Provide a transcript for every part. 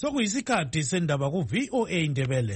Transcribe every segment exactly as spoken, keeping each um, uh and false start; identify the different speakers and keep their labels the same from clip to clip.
Speaker 1: Sokuyisikhathi sendaba ku V O A Indebele.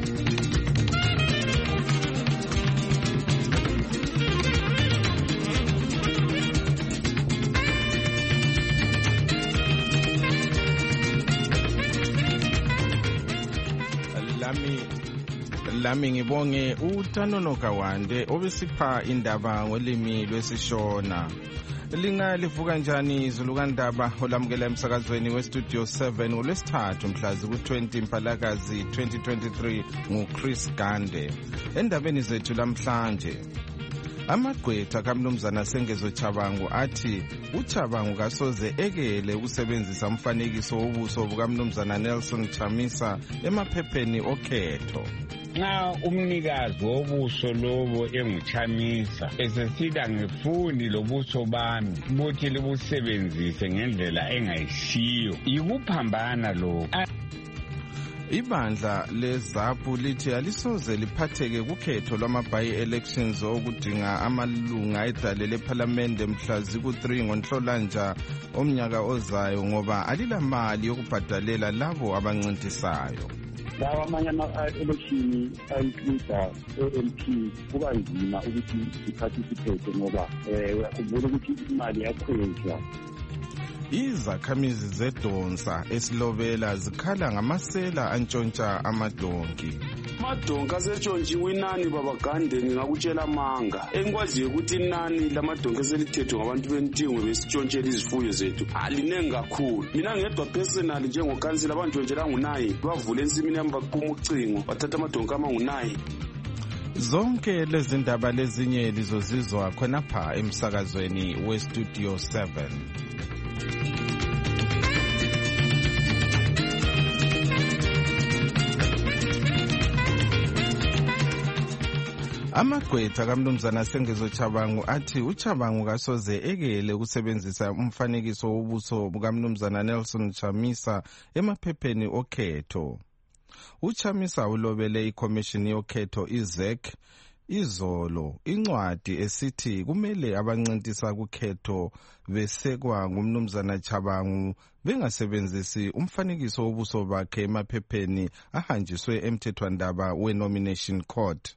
Speaker 2: Lami lami ngibonge uTanono Kawande obesipha indaba ngolimi lwesishona. Linga livuka njani izulukandaba olamukela emsakazweni westudio seven ngolwesithathu mhlazi ku-twenty Mphalakazi twenty twenty-three nguChris Gande. Endabeni zethu lamhlanje, amagqwetha kaMnumzana Sengezo Chabangu athi uChabangu kasoze ekele ukusebenzisa umfanekiso wobuso bukaMnumzana Nelson Chamisa emaphepheni okhetho.
Speaker 3: Nxa umnikazi wobuso lobo enguChamisa esesida ngifuni lobuso bami ukuthi libusebenzise ngendlela engayisiyo, yikuphambana lokho.
Speaker 2: Ibandla leZAPU lithi alisoze liphatheke kukhetho lwama-by-elections okudinga amalunga edale lephalamende mhlazi ku-three ngoNhlolanja omnyaka ozayo ngoba alilamali yokubhadalela labo abancintisayo.
Speaker 4: Lawa amanye ama-election ayikida e-M P kuba nzima ukuthi iparticipate ngoba uyakhumbula ukuthi imali yakhwezwa.
Speaker 2: Izakhamizi zedonsa esilobela zikhala ngamasela antshontsha amadonki.
Speaker 5: Amadonki asetshontshiwe inani babagande ngingakutshela amanga. Engikwaziyo ukuthi inani lamadonki eselithethwe ngabantu bentingo besitshontshela izifuyo zethu alinengi kakhulu. Mina ngedwa personally njengokansila abantshontshela ngunayi bavule ensimini yami baqhuma ucingo bathatha amadonki amangunayi.
Speaker 2: Zonke lezi ndaba lezinye lizozizwa khonapha emsakazweni westudio seven. Amagqwetha kaMnumzana Sengezo Chabangu athi uChabangu kasoze ekele ukusebenzisa umfanekiso wobuso bukaMnumzana Nelson Chamisa emaphepheni okhetho. uChamisa ulobele iCommission yokhetho I-Z E C izolo incwadi esithi kumele abancintisa kukhetho besekwa nguMnumzana Chabangu bengasebenzisi umfanekiso wobuso bakhe emaphepheni ahanjiswe emthethwandaba we-Nomination Court.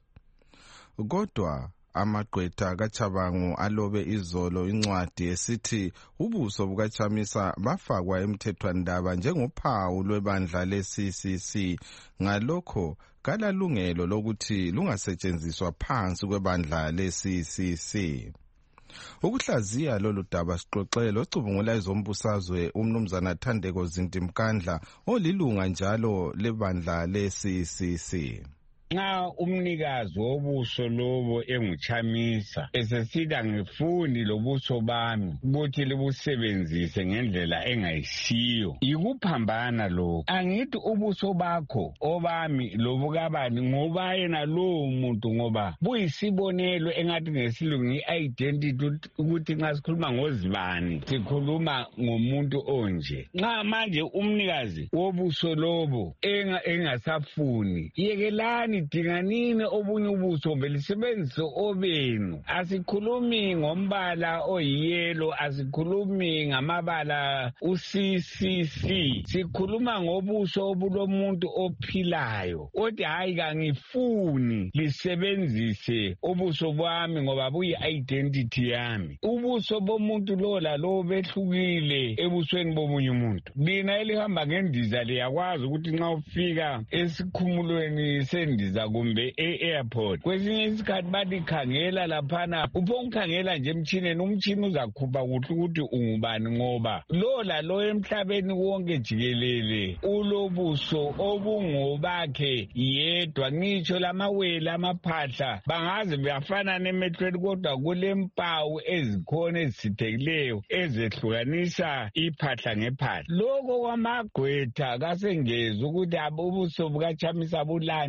Speaker 2: Kodwa amagqwetha kaChabangu alobe izolo incwadi esithi ubuso bukaChamisa bafakwa emthethwandaba njengophawu lwebandla le-C C C, ngalokho kalalungelo lokuthi lungasetshenziswa phansi kwebandla le-C C C. Ukuhlaziya lolu daba sixoxele ocubungula ezombusazwe uMnumzana Thandeko Zintimkandla olilunga njalo lebandla le-C C C.
Speaker 3: Nxa umnikazi wobuso lobo enguChamisa esesida ngifuni lobuso bami ukuthi libusebenzise ngendlela engayisiyo, yikuphambana lokho. Angithi ubuso bakho obami lobukabani ngoba yena lowo muntu ngoba buyisibonelo engathi ngesilungu i-identity ukuthi nxa sikhuluma ngozibani sikhuluma ngomuntu onje. Nxa manje umnikazi wobuso lobo engasafuni, yekelani dinganini obunye ubuso belisebenzise obenu. Asikhulumi ngombala oyiyelo, asikhulumi ngamabala u-C C C, sikhuluma ngobuso obulomuntu ophilayo. Othi hayi kangifuni lisebenzise ubuso bami ngoba buyi-identity yami. Ubuso bomuntu lo lalo behlukile ebusweni bomunye umuntu. Lina elihamba ngendiza liyakwazi ukuthi nxa ufika esikhumulweni sendiza kumbe e-airport kwesinye isikhathi bathi khangela laphana, uphongikhangela nje emtshineni, umtshini uzakhupha kuhle ukuthi ungubani ngoba lo lalo emhlabeni wonke jikelele ulobuso obungobakhe yedwa. Ngitsho lamawele amaphahla bangaze bafanane emehlweni kodwa kulempawu ezikhona ezisithekileyo ezehlukanisa iphahla ngephahla. Lokho kwamagqwetha kasengeza ukuthi ubuso bukaChamisa bulani lithi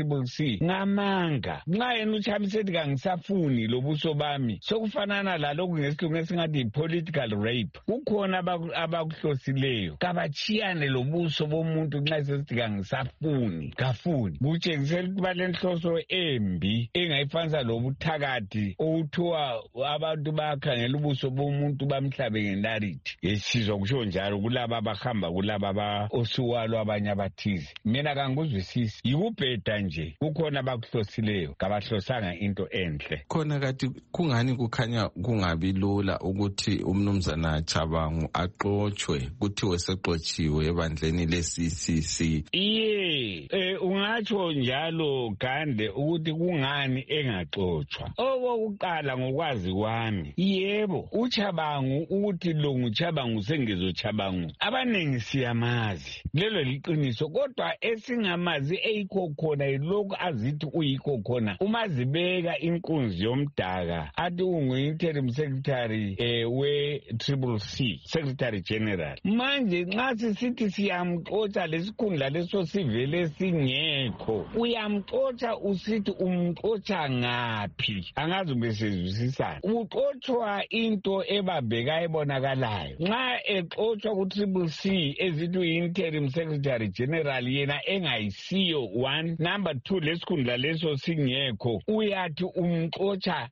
Speaker 3: Triple C ngamanga nxa yena uChamisa ethi kangisafuni lobuso bami sokufanana lalokhu ngesilungu esingathi political rape. Kukhona abakuhlosileyo kabachiyane lobuso bomuntu nxa sesithi kangisafuni kafuni kutshengisela ukuthi balenhloso embi engayifanisa lobuthakathi okuthiwa abantu bayakhangela ubuso bomuntu bamhlabe ngenarithi. Yesizwa kusho njalo kulaba abahamba kulaba osuwalo abanye abathize. Mina kangikuzwisisi yikubheda nje kukhona abakuhlosileyo kabahlosanga into enhle.
Speaker 2: Khona kathi kungani kukhanya kungabi lula ukuthi umnumzana Chabangu axoxwe kuthiwe seqotshiwe ebandleni le-C C C.
Speaker 3: Iye eh ungatsho njalo Gande ukuthi kungani engaxoxwa. Okokuqala ngokwazi kwami yebo uChabangu ukuthi lo nguChabangu sengezoChabangu abanengi siyamazi lelo liqiniso kodwa esingamazi eyikho khona yilokhu azithi uyikho khona umazibeka inkunzi yomdaka athi ungu-interim secretary eh, we-Triple C secretary general. Manje nxa sisithi siyamxotsha lesikhundla leso sivele singekho uyamxotsha usithi umxotsha ngaphi angazi besezwisisana uxotshwa into ebabheka ebonakalayo. Nxa exotshwa ku-Triple C ezithi uyi-interim secretary general yena engayisiyo one number two lesikhundla leso singekho uyathi umxotsha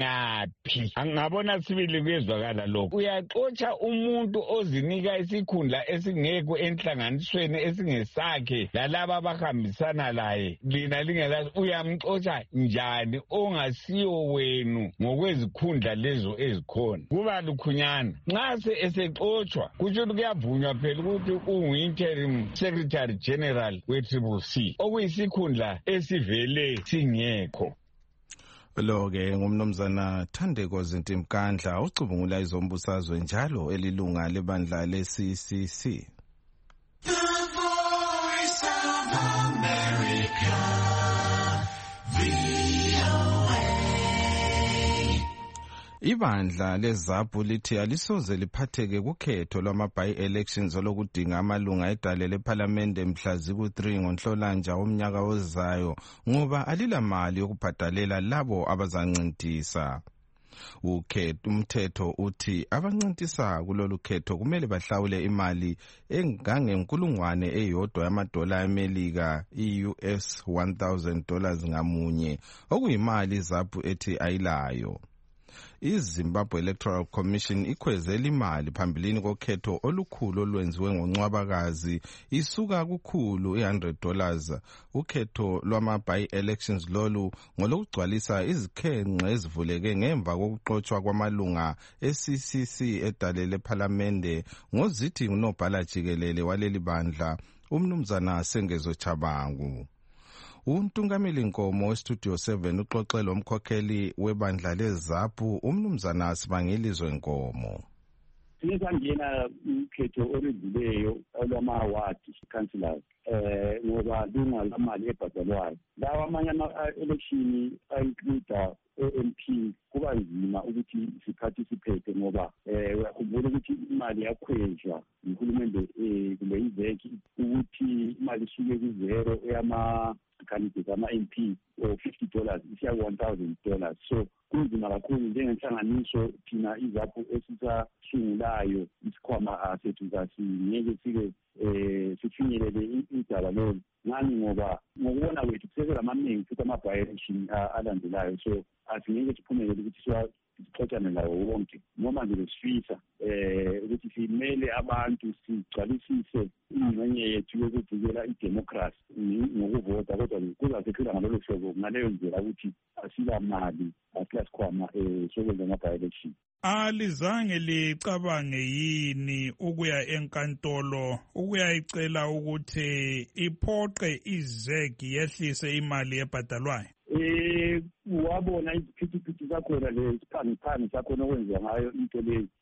Speaker 3: ngaphi. Angabona sibili kwezwakala lokho uyaxotsha umuntu ozinika isikhundla esingekho enhlanganisweni esingesakhe lalaba abahambisana laye lina lingelazi uyamxotsha njani ongasiyo wenu ngokwezikhundla lezo ezikhona kuba lukhunyana. Nxa se esexotshwa kutsho ukuthi kuyavunywa phela ukuthi ungu-interim secretary general we-Triple C okuyisikhundla esivele singekho.
Speaker 2: Lo-ke ngumnumzana Thandeko Zintimkandla ucubungula izombusazwe njalo elilunga lebandla le-C C C. The Voice of America, V O A. Ibandla leZAPU lithi alisoze liphatheke kukhetho lwama-by-elections olokudinga amalunga edale lephalamende mhla ziku-three ngoNhlolanja womnyaka ozayo ngoba alilamali yokubhadalela labo abazancintisa. Ukhetho umthetho uthi abancintisa kulolu khetho kumele bahlawule imali engangenkulungwane eyodwa yamadola amelika i-U S one thousand dollars ngamunye okuyimali iZAPU ethi ayilayo. iZimbabwe Electoral Commission ikhwezela imali phambilini kokhetho olukhulu olwenziwe ngoNcwabakazi isuka kukhulu one hundred dollars. Ukhetho lwama-by-elections lolu ngolokugcwalisa izikhenqe ezivuleke ngemva kokuxotshwa kwamalunga e-C C C edale lephalamende ngozithi unobhala jikelele waleli bandla umnumzana Sengezo Chabangu. Untungameli Nkomo weStudio seven uxoxe lomkhokheli webandla leZAPU umnumzana Sibangilizwe Nkomo.
Speaker 4: Singena ukhetho oludluleyo olwama-award councillors eh ngoba lunga lamali ebhadalwayo lawa amanye ama-election ayincluda o-M P kuba nzima ukuthi siparticipate ngoba eh uyakhumbula ukuthi imali yakhwezwa uhulumende eh kumbe izeki ukuthi imali isuke ku-zero eyama candidate ama-M P or fifty dollars isiya one thousand dollars. So kunzima kakhulu njengenhlanganiso thina iZAPU esisasungulayo isikhwama sethu kasingeke sike eh sifinyelele indaba lolu ngani ngoba ngokubona kwethu kusekela amaningi futhi ama-by-election alandelayo so asingeke siphumelele ukuthi sixoxane lawo wonke noma nje lesifisa eh ukuthi simele abantu sigcwalisise ingxenye yethu yokuvikela idemocracy ngokuvota kodwa kuzasekhula ngalolo hlobo ngaleyo ndlela ukuthi asila mali asilasikhwama eh sokwenza ama-by-election.
Speaker 1: Alizange licabange yini ukuya enkantolo ukuyayicela ukuthi iphoqe izeg yehlise imali ebhadalwayo?
Speaker 4: Eh wabona isiphithiphithi sakhona lesiphangiphani sakhona okwenziwa ngayo into leyo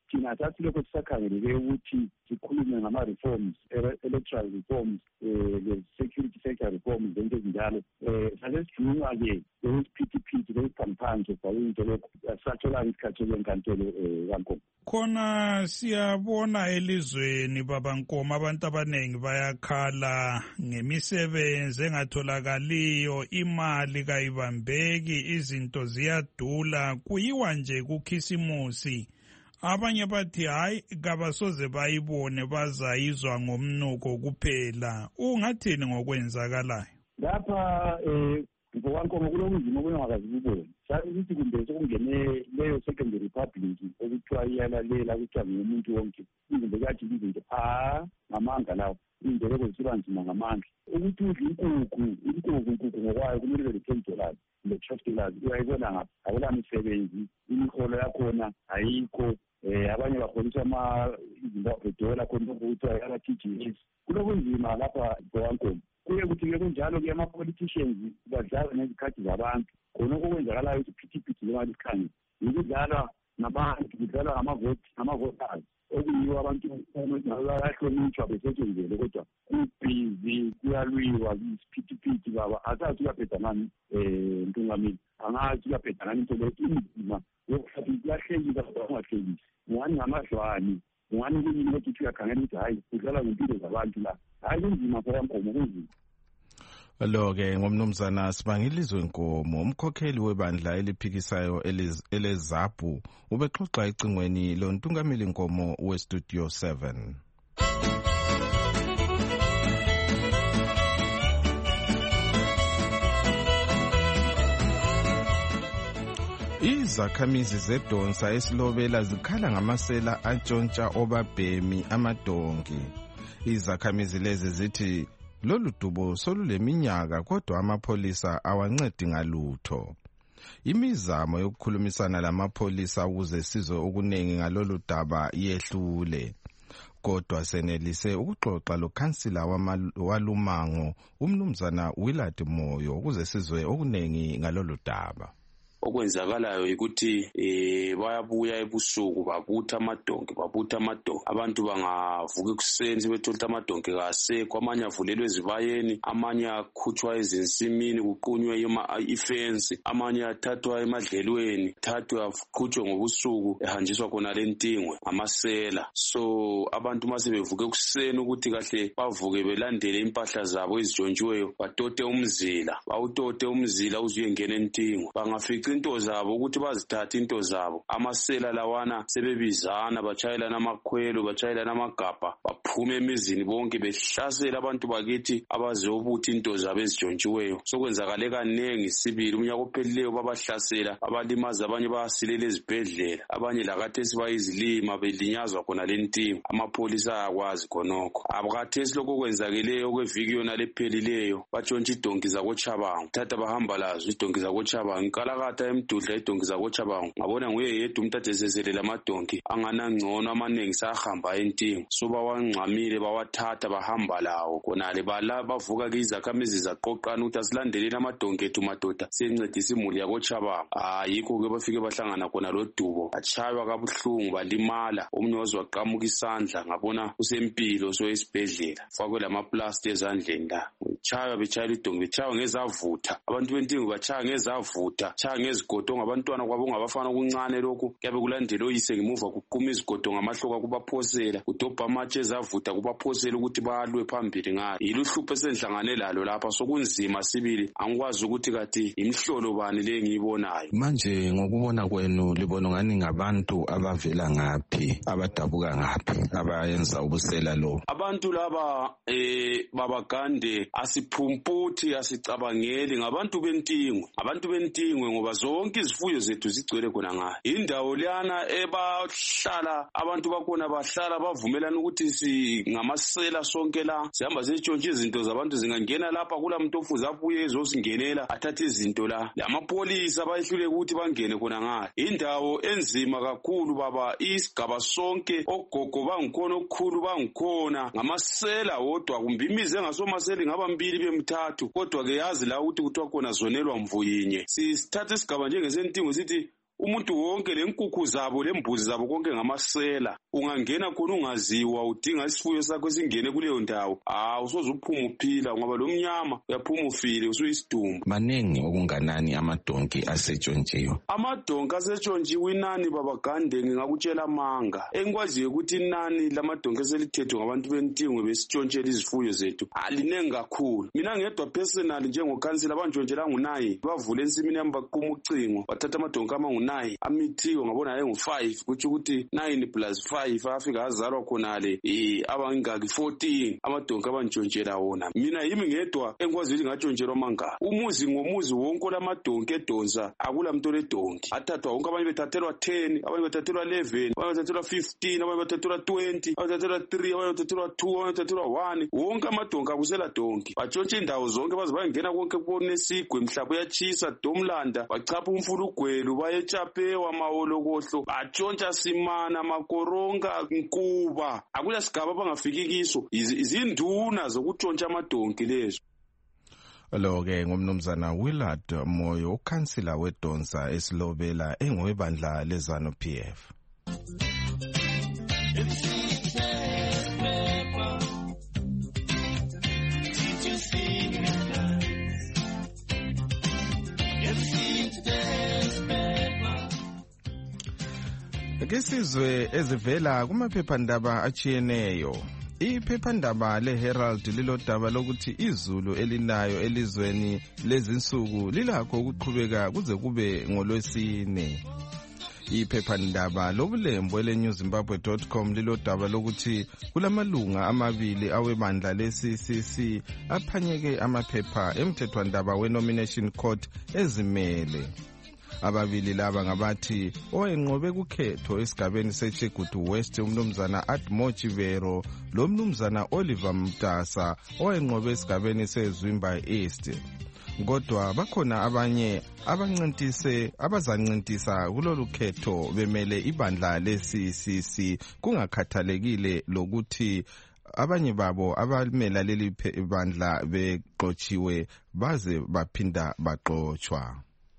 Speaker 4: thina sasilokho sisakhangeleke ukuthi sikhulume ngama-reforms, electoral reforms, um security sector reforms, zonke ezinjalo. Um sasesijunga-ke lesiphithiphithi lesiphamiphansi kwakuyinto lokho asisatholanga isikhathi sokwenkantolo um kaNkomo.
Speaker 1: Khona siyabona elizweni babaNkomo abantu abaningi bayakhala ngemisebenzi engatholakaliyo, imali kayibambeki, izinto ziyadula, kuyiwa nje kukhisimusi. Abanye bathi hayi kabasoze bayibone bazayizwa ngomnuko kuphela. Ungathini ngokwenzakalayo?
Speaker 4: Lapha um ngokwakho kulobunzima obungakazi bubone. Sathi ukuthi kumbe sekungene leyo second republic okuthiwa iyalalela kuthiwa ngumuntu wonke. Izinto kathi izinto ah ngamanga lawo. Izinto lokho ziba nzima ngamandla. Ukuthi udla inkukhu, inkukhu inkukhu ngokwayo kumele ibe le-ten dollars, le-twelve dollars. Uyayibona ngapha, akula misebenzi, imiholo yakhona ayikho. Eh abanye baholisa ama izinto edola khona ukuthiwa ama-T G S. Kulobunzima lapha ngokwakho. Kuye kuthi-ke kunjalo-ke ama-politicians badlala nezikhathi zabantu. Khona okwenzakalayo ukuthi phithiphithi lemali isikhanye yikudlalwa nabantu, kudlalwa ngama-voters okuyiwo abantu bayahlonitshwa besetshenzele kodwa kubhizi kuyalwiwa isiphithiphithi baba asazi kuyaphetha ngani um Ntungamili angazi kuyaphetha ngani into leyo inzima yokuhlathi kuyahlekisa kodwa kungahlekisi ngani ngamadlwane ngani kunyini ukuthi uyakhangela ukuthi hayi kudlala ngempilo zabantu la hayi kunzima kwaNkomo kunzima.
Speaker 2: Lo-ke ngomnumzana Sibangilizwe Nkomo, umkhokheli webandla eliphikisayo eleZAPU, ubexoxa ecingweni loNtungamili Nkomo weStudio seven. Izakhamizi zeDonsa eSilobela zikhala ngamasela atshontsha obabhemi amadonki. Izakhamizi lezi zithi lolu dubo soluleminyaka kodwa amapholisa awancedi ngalutho. Imizamo yokukhulumisana lamapholisa ukuze sizwe okuningi ngalolu daba yehlule. Kodwa senelise ukuxoxa lokhansila walumango umnumzana Willard Moyo ukuze sizwe okuningi ngalolu daba.
Speaker 5: Okwenzakalayo ukuthi eh bayabuya ebusuku babutha amadonki babutha amadonki abantu bangavuka ekuseni bethola amadonki kasekho, amanye avulelwe ezibayeni, amanye akhutshwa ezinsimini kuqunywe ifence, amanye athathwa emadlelweni, thathwe aqhutshwe ngobusuku ehanjiswa khona lentingwe amasela. So abantu mase bevuka ekuseni ukuthi kahle bavuke belandele impahla zabo ezijonshiweyo batote umzila bawutote umzila uzuyengena entingwe bangafika into zabo ukuthi bazithathe into zabo amasela lawana sebebizana bachayela namakhwelo bachayela namagabha baphume emizini bonke behlasela abantu bakithi abazobutha into zabo ezijonshiweyo. Sokwenzakale kanengi sibili unyaka ophelileyo babahlasela abalimaza abanye bayasilela ezibhedlela abanye lakathesi bayizilima belinyazwa khona lentingo amapholisa ayakwazi khonokho. Abakathesi lokho kwenzakeleyo kweviki yona lephelileyo batshontsha idonki zakoChabangu thatha bahamba lazo idonki zakoChabangu inkalakatha emdudla idonki zakoChabangu ngabona nguye yedwa umuntu adeseselela amadonki anganangcono amanengi sayahamba entingo so bawangxamile bawathatha bahamba lawo khonale bala bavuka ke izakhamizi zaqoqana ukuthi asilandeleni amadonki ethu madoda siyencedisa imuli yakoChabangu. Ayikho ke bafike bahlangana khona lo dubo atshaywa kabuhlungu balimala omunye wazwaqamuka isandla ngabona usempilo so esibhedlela fakwe lamaplasti ezandleni la chaywa bechayela idonki bechaywa ngezavutha abantu bentingo bachaya ngezavutha chaya ngezigodo ngabantwana kwabo ngabafana okuncane lokhu kuyabe kulandela oyise ngemuva kuqhuma izigodo ngamahloka kubaphosela kudobha amatshe ezavutha kubaphosela ukuthi balwe phambili ngayo. Yiluhlupho esenhlangane lalo lapha sokunzima sibili angikwazi ukuthi kathi imhlolo bani le ngiyibonayo.
Speaker 2: Manje ngokubona kwenu libona ngani ngabantu abavela ngaphi abadabuka ngaphi abayenza ubusela lo?
Speaker 5: Abantu laba eh babagande asiphumputhi asicabangeli ngabantu bentingwe abantu bentingwe ngoba zonke izifuyo zethu zigcwele khona ngayo. Indawo leyana ebahlala abantu bakhona bahlala bavumelana ukuthi si ngamasela sonke la sihamba sitshontshe izinto zabantu zingangena lapha kula muntu ofuze abuye ezosingenela athathe izinto la amapholisa bayihlule ukuthi bangene khona ngayo. Indawo enzima kakhulu baba isigaba sonke ogogo bangikhona okukhulu bangikhona ngamasela wodwa kumbe imizi engasomaseli ngaba mbili bemthathu kodwa ke yazi la ukuthi kuthiwa khona zonelwa mvuyinye sisithatha isigaba njengesentingo sithi umuntu wonke lenkukhu zabo lembuzi zabo konke ngamasela. Ungangena khona ungaziwa udinga isifuyo sakho esingene kuleyo ndawo. Ah usoze uphuma uphila ngoba lo mnyama uyaphuma ufile usuyisidumbu.
Speaker 2: Maningi okunganani amadonki asetshontshiwe.
Speaker 5: Amadonki asetshontshiwe inani baba Gande ngingakutshela amanga. Engikwaziyo ukuthi inani lamadonki eselithethwe ngabantu bentingwe besitshontshela izifuyo zethu alinengi kakhulu. Mina ngedwa personally njengokhansila abantshontshela ngunayi bavule ensimini yami baqhuma ucingo bathatha amadonki amangunayi amithiwe ngabona ayengu five kuthi ukuthi nine plus five afika azalwa khonale eh abangaki fourteen amadonki abantshontshela wona. Mina yimi ngedwa engikwazi ukuthi ngatshontshelwa amanga. Umuzi ngomuzi wonke lamadonki edonsa akula muntu ledonki athathwa wonke abanye bethathelwa ten abanye bethathelwa eleven abanye bethathelwa fifteen abanye bethathelwa twenty abanye bethathelwa three abanye bethathelwa two abanye bethathelwa one wonke amadonki akusela donki batshontshe indawo zonke baze bayengena konke kubona esigwe mhlaba uyachisa domlanda bachapha umfula ugwelu bayechapewa amaholokohlo batshontsha simana makoronga nkuba akula sigaba bangafiki kiso izinduna zokutshontsha amadonki lezo.
Speaker 2: Lo-ke ngumnumzana Willard Moyo, ukhansila wedonsa esilobela engowebandla lezanu P F. Kesizwe ezivela kumaphephandaba achiyeneyo. Iphephandaba leHerald lilodaba lokuthi izulu elinayo elizweni lezinsuku lilakho ukuqhubeka kuze kube ngolwesine. Iphephandaba lobulembu ele-new zimbabwe dot com lilodaba lokuthi kulamalunga amabili awebandla le-C C C aphanyeke amaphepha emthethwandaba we-nomination court ezimele. Ababili laba ngabathi owenqobe kukhetho esigabeni seChegutu West umnumzana Admo Chivero lo mnumzana Oliver Mtasa owenqobe esigabeni seZwimba East. Kodwa bakhona abanye abancintise abazancintisa kulolu khetho bemele ibandla le-C C C kungakhathalekile lokuthi abanye babo abamela leli bandla beqotshiwe baze baphinda baqotshwa.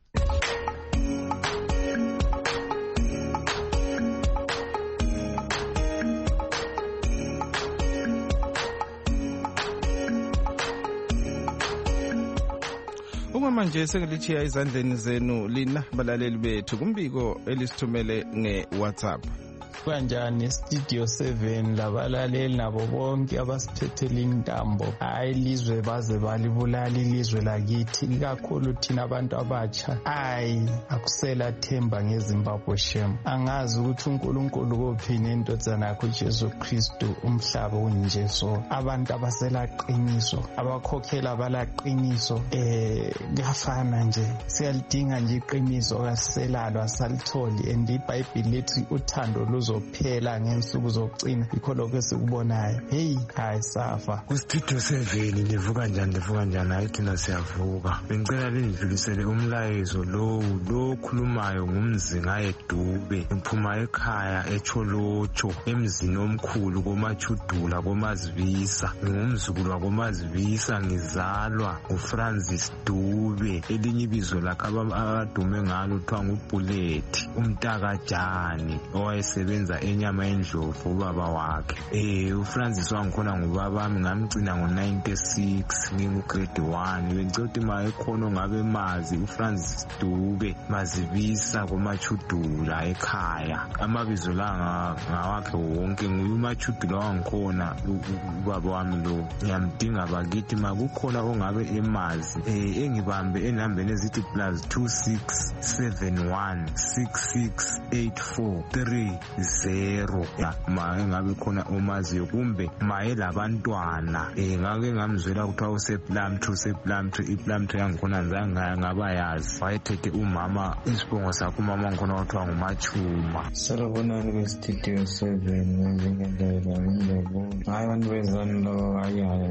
Speaker 2: Manje sengilichiya izandleni zenu lina balaleli bethu kumbiko elisithumele nge-WhatsApp.
Speaker 6: Kanjani Studio seven labalaleli nabo bonke abasithethele intambo hayi lizwe baze balibulala ilizwe lakithi ikakhulu thina abantu abatsha hayi akusela themba ngeZimbabwe shem angazi ukuthi uNkulunkulu kophini indodana yakhe uJesu Kristu umhlaba unje so abantu abasela qiniso abakhokhela balaqiniso eh kafana nje siyalidinga nje iqiniso kasiselalo asalitholi and iBhayibheli lithi uthando luzo zophela ngensuku zokucina ikho lokho esikubonayo hey hayi safa
Speaker 7: kuStudio seven livuka njani livuka njani hayi thina siyavuka bengicela lindlulisele umlayezo lo lo khulumayo ngumzinga eDube ngiphuma ekhaya eCholocho emzini omkhulu koMachudula koMazibisa ngumzukulu wakoMazibisa ngizalwa uFrancis Dube elinye ibizo lakhe abadume ngalo kuthiwa nguBullet umntaka Jani owayesebenza enyama endlovu ubaba wakhe eh uFrancis wangikhona ngubaba bami ngamgcina ngo ninety-six ngingu grade one bengicela ma ekhona ngabe mazi uFrancis Dube Mazibisa koMachudula ekhaya amabizo la ngawakhe wonke nguyuMachudula wangikhona ubaba wami lo ngiyamdinga bakithi makukhona ongabe emazi eh engibambe enambeni ezithi plus two six seven one six six eight four three zero ya ma ngabe khona omaziyo kumbe maye labantwana eh ngake ngamzwela kuthiwa usePlumtree usePlumtree iPlumtree yangikhona nganga ngabayazi wayethethe umama isibongo sakhe umama ngikhona kuthiwa nguMachuma.
Speaker 8: Salabonani kweStudio seven njengendlela ngiyabona hayi abantu bezani lo hayi hayi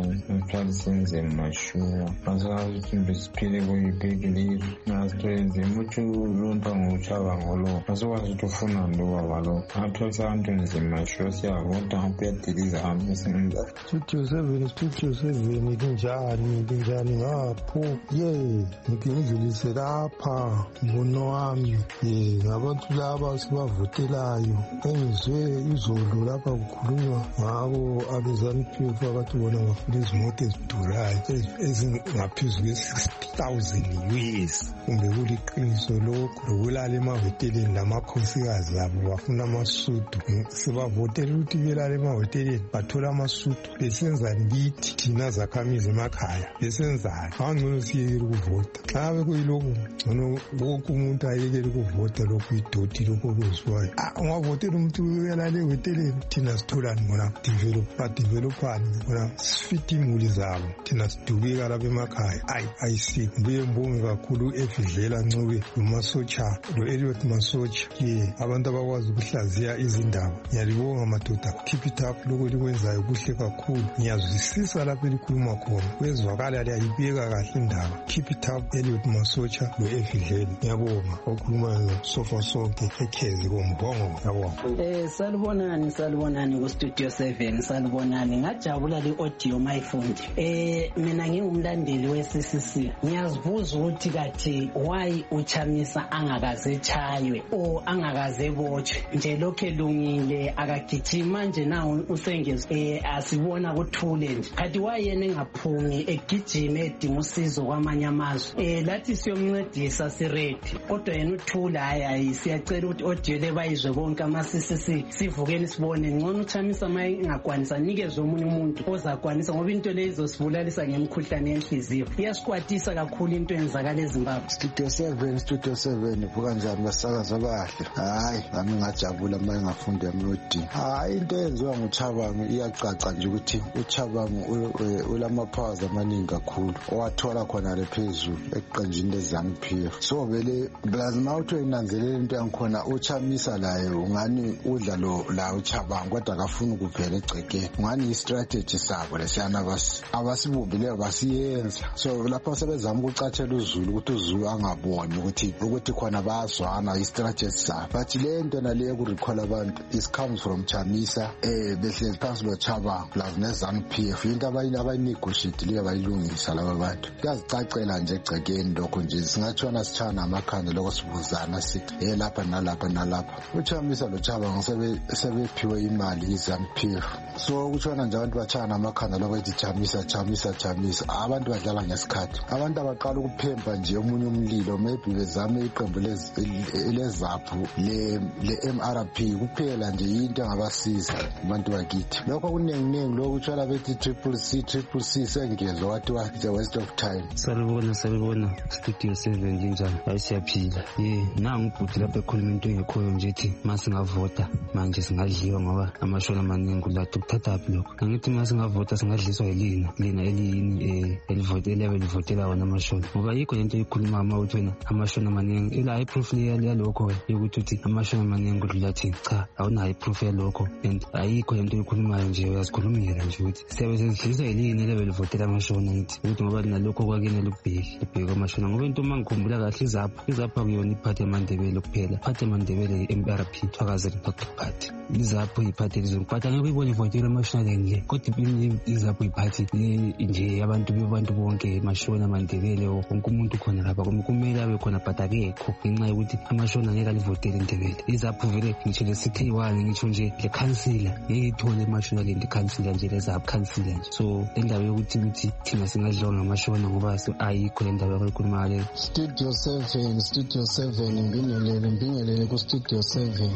Speaker 7: sihlale senze mashua asazi ukuthi mbe siphile kuyiphi ilizwe nasitwenze muthi ulunta ngochabango lo asokwazi ukuthi ufunani lo baba lo athola abantu nze mashua siyavota kuyadiliza hambe senza
Speaker 8: studio seven studio seven kunjani kunjani ngapho ye ngidlulise lapha mbono wami ye ngabantu laba sibavotelayo engizwe izolo lapha kukhulunywa ngabo abezani P F abathi bona bafuna izimoto ezidurayo ezingaphezu kwe-sixty thousand U S kumbe kuliqiniso lokho lokulala emahoteleni lamakhosikazi abo bafuna amasudu sibavotela ukuthi belala emahoteleni bathola amasudu besenzani kithi thina zakhamizi emakhaya besenzani angcono siyekele ukuvota xa bekuyilokhu ngcono wonke umuntu ayekele ukuvota lokhu idoti lokhu okwenziwayo ungavotela umuntu uyalala ehoteleni thina sitholani ngona develop badevelophani ngona sifite imuli zabo thina sidubeka lapha emakhaya ayi ayisikho mbuye mbonge kakhulu efidlela ncube umasocha lo Elliot Masocha ye abantu abakwazi ukuhlaziya izindaba ngiyalibonga madoda keep it up lokho likwenzayo kuhle kakhulu ngiyazwisisa lapho elikhuluma khona kwezwakala liyayibeka kahle indaba keep it up Elliot Masocha lo efidlela ngiyabonga okhulumayo sofa sonke ekhezi kombongo ngiyabonga
Speaker 9: eh salibonani salibonani ku studio seven salibonani ngajabula le audio mayifundi eh mina ngingumlandeli we C C C ngiyazibuza ukuthi kathi why uChamisa angakaze chaywe o angakaze botshwe nje lokho elungile akagijima nje nawo usengeze eh asibona kuthule nje kathi wayena engaphumi egijime edinga usizo kwamanye amazwe eh lathi siyomncedisa siready kodwa yena uthula hayi siyacela ukuthi audio le bayizwe bonke ama C C C sivukeni sibone ngcono uChamisa maye ngakwanisa nikezwe omunye umuntu ozakwanisa ngoba into lezo sibulalisa ngemkhuhlane yenhliziyo iyasikwatisa kakhulu into enzakala eZimbabwe
Speaker 10: studio seven studio seven buka njani basakaza bahle hayi nami ngajabula maye ngafunda emodi hayi into eyenziwa nguChabangu iyacaca nje ukuthi uChabangu ulama powers amaningi kakhulu owathola khona lephezulu eqenjini leZANU-P F so vele lazima uthi inanzelele into yankhona uChamisa laye ungani udla lo la uChabangu kodwa akafuna kuphela egcekeni ungani istrategy sabo lesiyana basi abasibumbileyo basiyenza so lapho sebezama ukucathela uZulu ukuthi uZulu angaboni ukuthi ukuthi khona bazwana istrategy sabo but le nto naleyo kurecall abantu is comes from Chamisa eh behlezi phansi lo Chabangu plus neZANU-P F into abayini abayinegotiate leyo bayilungisa laba bantu kuyazicacela nje egcekeni lokho nje singatshona sichana amakhanda lokho sibuzana sithi eh lapha nalapha nalapha uChamisa lo Chabangu sebe sebephiwe imali iZANU-P F so kutshona nje abantu bachana amakhanda lokho ethi Chamisa Chamisa Chamisa abantu badlala ngesikhathi abantu abaqala ukuphemba nje omunye umlilo maybe bezame iqembu lezaphu le le M R P kuphela nje into engabasiza abantu bakithi lokho kunenginengi lokho utshwala bethi triple C triple C sengezwe wathi wa the waste of time
Speaker 11: salibona salibona studio seven njani ayisiyaphila ye nangu ubhuti lapha ekhuluma into engekhoyo nje ethi masingavota manje singadliwa ngoba amashona amaningi kulathu kuthatha phi lokho ngithi masingavota singadliswa yilina lina eliyini eh elivotela belivotela wona amashona ngoba yikho lento ikhuluma ama uthi wena amashona amaningi ila high proof yalokho ukuthi uthi amashona amaningi kudlathi cha awuna high proof yalokho and ayikho lento ikhulumayo nje uyazikhulumela nje ukuthi siyabe sendliswa yilini lebelivotela amashona ngithi ukuthi ngoba linalokho kwakene lokubheki ibheka amashona ngoba into mangikhumbula kahle izapha izapha kuyona iphathi yamandebele kuphela iphathi yamandebele M R P twakaze party izapho iphathi lizongiphatha ngeke uyibone ivotela amashona nje kodwa izapho iphathi nje abantu bebantu bonke amashona amandebele wonke umuntu khona lapha kumele abe khona but akekho ngenxa yokuthi amashona ngeke alivotele indebele izapho vele ngisho lesithi one ngisho nje le councilor ngiyithole amashona le councilor nje lezapho councilor nje so indaba yokuthi ukuthi thina singadliwa ngamashona ngoba ayikho le ndaba yokukhuluma le
Speaker 12: studio seven studio seven mbingelele mbingelele ku studio seven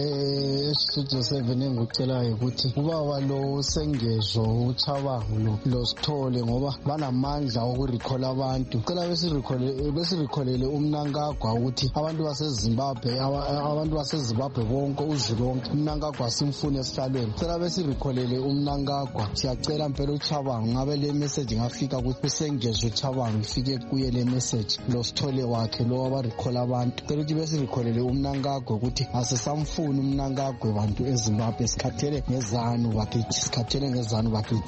Speaker 12: eh studio seven engicelayo ukuthi ubaba lo sengezwe uChabangu lo lo sithole ngoba banamandla okurecall abantu cela besirecall besirecallele umnankagwa ukuthi abantu baseZimbabwe abantu baseZimbabwe bonke uZulu wonke umnankagwa simfune esihlalweni cela besirecallele umnankagwa siyacela impela uChabangu ngabe le message ngafika ukuthi usengezwe uChabangu ifike kuye le message lo sithole wakhe lo abarecall abantu cela ukuthi besirecallele umnankagwa ukuthi asisamfuni umnankagwa abantu eZimbabwe sikhathele ngezanu bakithi sikhathele ngezanu bakithi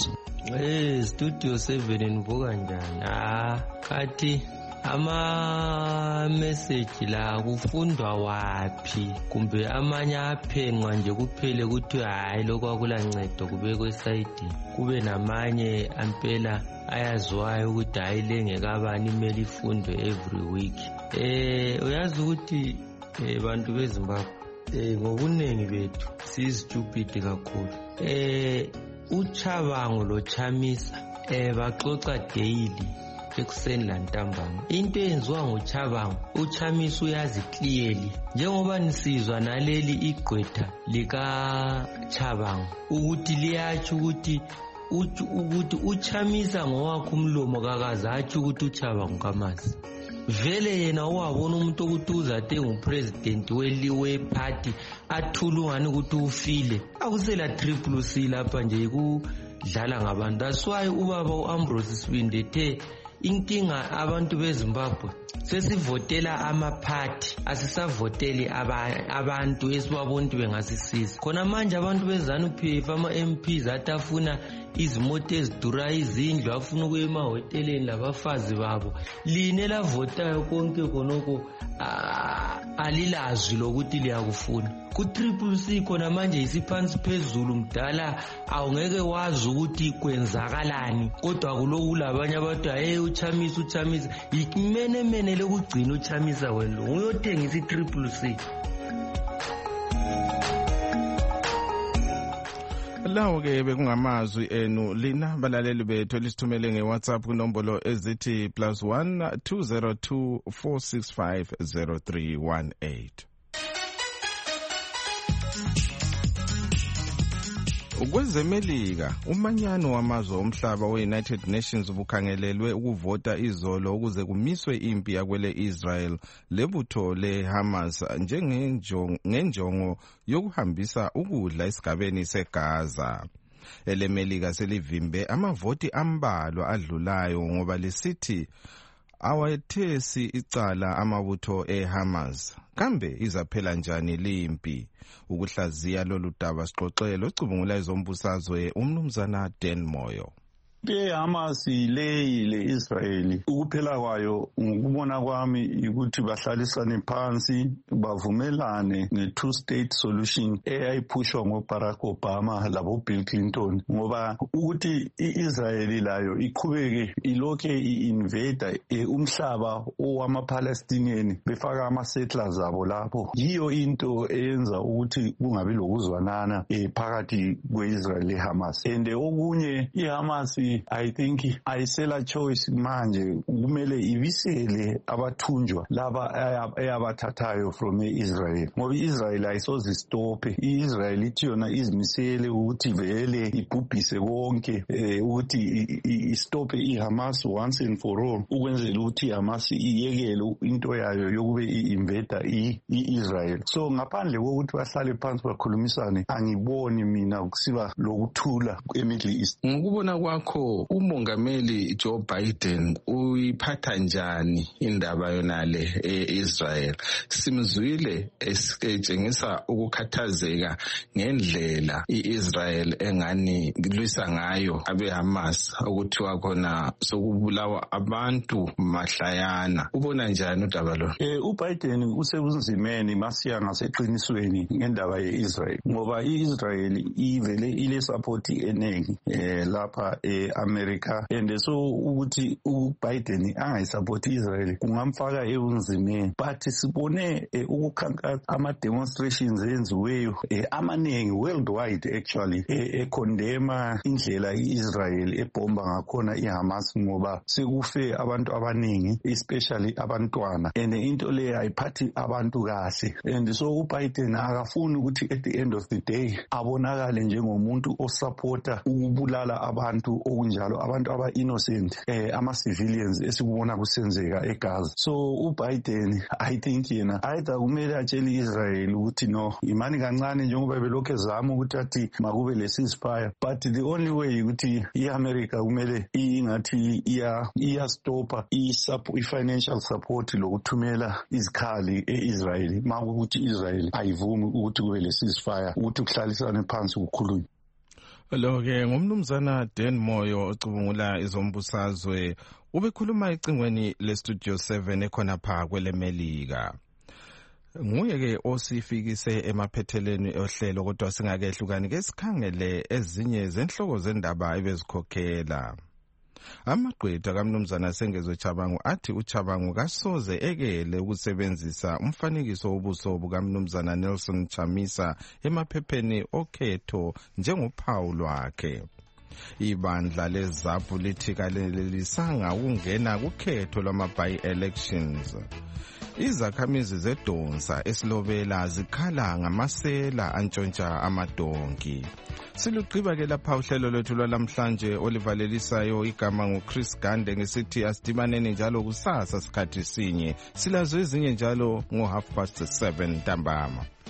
Speaker 13: Eh Studio seven nivuka njani? Ah kathi ama message la kufundwa wapi kumbe amanye aphenqwa nje kuphele kuthi hayi lokho akulancedo kubekwe eside kube namanye ampela ayaziwayo ukuthi hayi lengekabani imele ifundwe every week. Eh uyazi ukuthi abantu beZimbabwe eh ngokuningi bethu sizistupid kakhulu. Eh uChabangu lo Chamisa eh baxoxa daily ekuseni la ntambama. Into eyenziwa ngoChabangu uChamisa uyazi clearly njengoba nisizwa naleli igqwetha lika Chabangu ukuthi liyathi ukuthi ukuthi uChamisa ngowakhe umlomo kakazathi ukuthi uChabangu kamazi. Vele yena wabona umuntu ukuthi uzathe ngupresident weliwe party athulungani ukuthi ufile akusela triple C lapha nje kudlala ngabantu. That's why ubaba uAmbrose Sibinde ethe inkinga abantu beZimbabwe sesivotela amaphathi asisavoteli abantu esibabona ukuthi bengasisiza. Khona manje abantu beZANU-P F ama-M Ps atafuna izimoto ezidura izindlu afuna ukuya emahoteleni labafazi babo. Line lavotayo konke khonoko alilazwi lokuthi liyakufuna. Ku-Triple C khona manje isiphansi phezulu mdala awungeke wazi ukuthi kwenzakalani kodwa kuloku labanye abantu hey uChamisa uChamisa yimene mene lekugcina uChamisa wena uyothengisa i-Triple C.
Speaker 14: Lawo ke bekungamazwi enu lina balaleli bethu lisithumele ngeWhatsApp kunombolo ezithi plus one two zero two four six five zero three one eight. Ukwezemelika umanyano wamazwe omhlaba we-United Nations ubukhangelelwe ukuvota izolo ukuze kumiswe impi yakwele Israel lebutho leHamas njengenjongo yokuhambisa ukudla esigabeni seGaza. Elemelika selivimbe amavoti ambalwa adlulayo ngoba lesithi awayethesi icala amabutho eHamas. Kambe izaphela njani limpi? Ukuhlaziya lolu daba sixoxele ocubungula ezombusazwe umnumzana Dan Moyo.
Speaker 15: iHamas leyi le-Israeli ukuphela kwayo ngokubona kwami ukuthi bahlalisane phansi bavumelane nge-two state solution eyayiphushwa ngoBarack Obama labo-Bill Clinton, ngoba ukuthi i-Israeli layo iqhubeke ilokhe i-invade umhlaba owama-Palestinian befaka ama-settlers abo lapho, yiyo into eyenza ukuthi kungabi lokuzwanana phakathi kwe-Israel le-Hamas. And okunye iHamas I think ayisela choice manje, kumele ibisele abathunjwa laba eyabathathayo from Israel, ngoba Israel ayisoze stophe. Israel ithi yona izimisele ukuthi vele ibhubhise konke ukuthi istophe iHamas once and for all, ukwenzela ukuthi iHamas iyekele into yayo yokube i-invade i-Israel. So ngaphandle kokuthi bahlale phansi bakhulumisane, angiboni mina kusiba lokuthula eMiddle East.
Speaker 2: Ngokubona kwakho umongameli Joe Biden uyiphatha njani indaba yonale eIsrael? Simzwile etshengisa ukukhathazeka ngendlela iIsrael engani lwisa ngayo abeHamas, ukuthiwa khona sokubulawa abantu mahlayana. Ubona njani udaba lo?
Speaker 15: Eh uBiden usebunzimeni masiya ngaseqinisweni ngendaba yeIsrael, ngoba iIsrael ivele ile support enengi eh lapha eAmerica, and so ukuthi uBiden angayisupport Israel kungamfaka ebunzimeni. But sibone ukukhankasa ama demonstrations enziweyo amaningi worldwide actually econdemn indlela iIsrael ebomba ngakhona iHamas, ngoba sekufe abantu abaningi especially abantwana, and into le ayiphathi abantu kahle. And so uBiden akafuni ukuthi at the end of the day abonakale njengomuntu osupporta ukubulala abantu okunjalo, abantu aba innocent eh ama civilians esikubona kusenzeka eGaza. So uBiden I think yena either kumele atshele Israel ukuthi no, imani kancane njengoba belokho ezama ukuthi athi makube le ceasefire, but the only way ukuthi iAmerica kumele ingathi iya iya stopa i-financial support lokuthumela izikhali eIsrael makuthi Israel ayivumi ukuthi kube le ceasefire, ukuthi kuhlalisane phansi ukukhulunywa.
Speaker 14: Lo-ke ngumnumzana Dan Moyo ocubungula izombusazwe ubekhuluma ecingweni le-Studio seven ekhona pha kwelemelika. Nguye-ke osifikise emaphetheleni ohlelo kodwa singakehlukani ke sikhangele ezinye zenhloko zendaba ebezikhokhela. Amagqwetha kaMnumzana Sengezo Chabangu athi uChabangu kasoze ekele ukusebenzisa umfanekiso wobuso bukaMnumzana Nelson Chamisa emaphepheni okhetho njengophawu lwakhe. Ibandla leZAPU lithi kalelisanga ukungena kukhetho lwama-by-elections. Izakhamizi zedonsa esilobela zikhala ngamasela antshontsha amadonki. Silugqiba ke lapha uhlelo lwethu lwalamhlanje olivalelisayo igama nguChris Gande ngesithi asidibaneni njalo kusasa sikhathi sinye. Silazo ezinye njalo ngo half past seven ntambama.